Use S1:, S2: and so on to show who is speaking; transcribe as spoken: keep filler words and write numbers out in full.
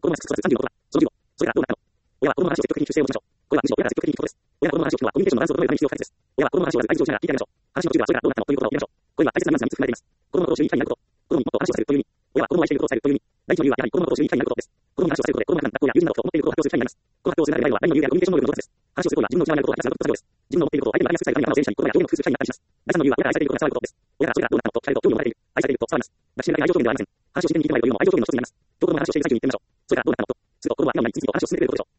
S1: 子供が育つさんじゅうのことだ。そのじゅうご。それからどうなったの？親は子供の話を積極的に修正をしましょう。これはむしろ親が積極的に聞くことです。親が子供の話を聞くのはコミュニケーションのバランスを整えるために必要不可欠です。親は子供の話をまず相槌をしながら聞いてあげましょう。話の途中ではそれからどうなったのということを言いましょう。これには大切なニュアンスがみっつ含まれています。子供のことを周囲に理解になること。子供にもっと話をさせるという意味。親は子供を愛していることを伝えるという意味。第一の理由はやはり子供のことを周囲に理解になることです。子供に話をさせることで子供が普段学校や友人などと思っていることを発表する機会になります。この発表をする中で大は第二の理由であるコミュニケーション能力の上達です。話をすることは自分の内側にあることを話すことが必要です。自分の思っていることを相手に分かりやすく伝えるために頭を整理したり、言葉や表現を工夫する機会になったりします。第三の理由は親が愛されていることが伝わることです。親がそれからどうなったのと聞かれると興味を持たれている、愛されていると伝わります。抱きしめだけ愛情表現ではありません。話を自然に聞いてもらえるというのも愛情表現の一つになります。と子供が話をしている最中に言ってみましょう。それからどうなったのと、すると子供は今のように次々と話を進めてくれることでしょう。